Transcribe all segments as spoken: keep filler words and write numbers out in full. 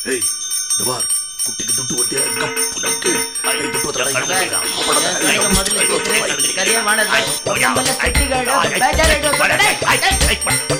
ஏய் துவார் குட்டிக்கு துட்டு ஒட்டியா இருக்க புனக்கு ஐ துட்டு தர கடைக்கு முதல்ல கரியா வானது நம்மள செட்டிகள பேஜாரேட் டேய்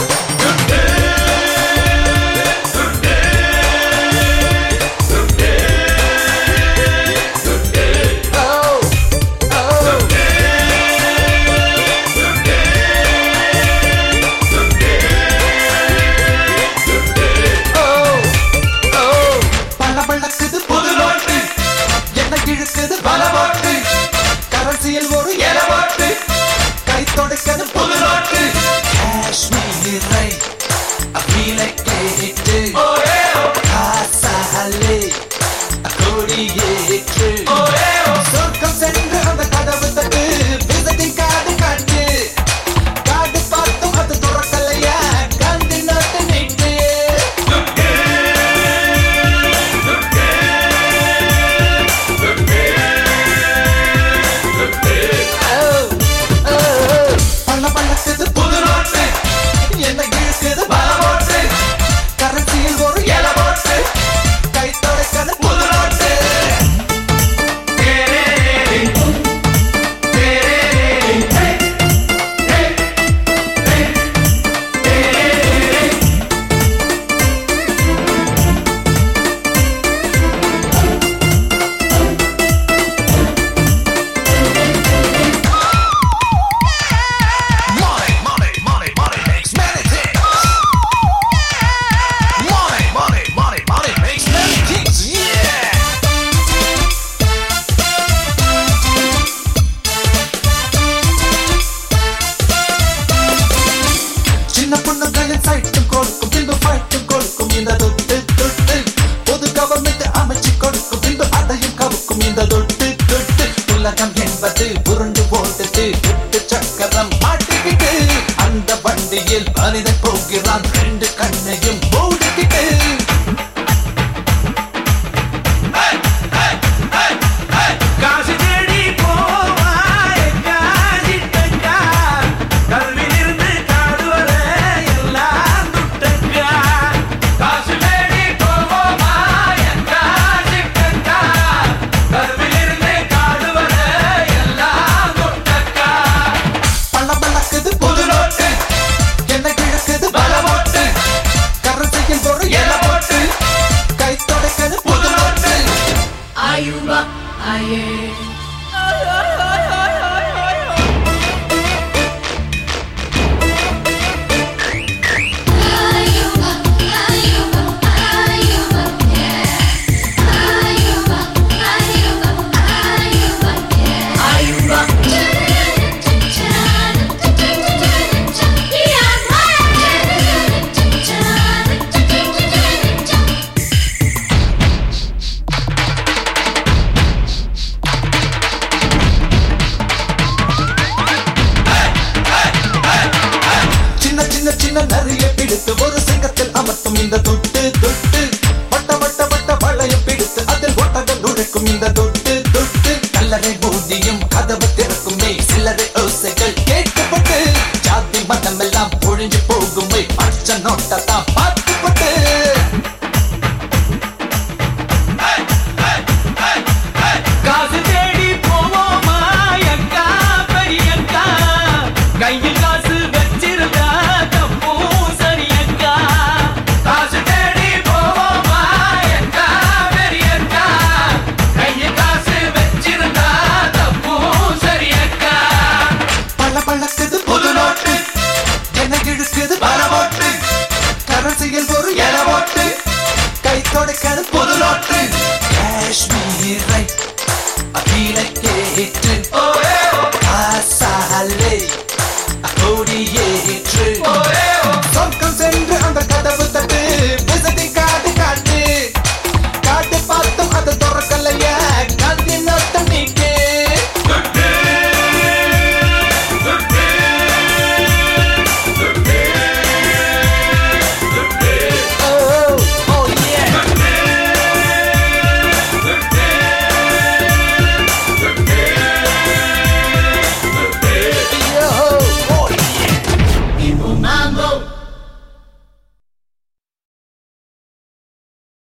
புரண்டு போட்டு சக்கரம் மாட்டிக்கிட்டு அந்த வண்டியில் மனிதன் போகிறான் ரெண்டு கண்ணையும் மூடிக்கிட்டு Ayuba, aye. நிறைய பிடித்து ஒரு சிங்கத்தில் அமர்த்தும் இந்த தொட்டு தொட்டு வட்ட வட்ட வட்ட வளையம் பிடித்து அதில் ஒட்டகம் நுழைக்கும் இந்த தொட்டு தொட்டு கல்லறை பூதியும் கதவு திறக்குமே சில்லறை ஓசைகள் கேட்கப்பட்டு ஜாதி மதம் எல்லாம் பொழிஞ்சு போகுமே பச்சை நோட்டத்தான் பார்த்துப்பட்டு காசு தேடி போவோமா எங்கா பெரியக்கா கையில் காசு வச்சிருந்தா Cash me right, I feel like it.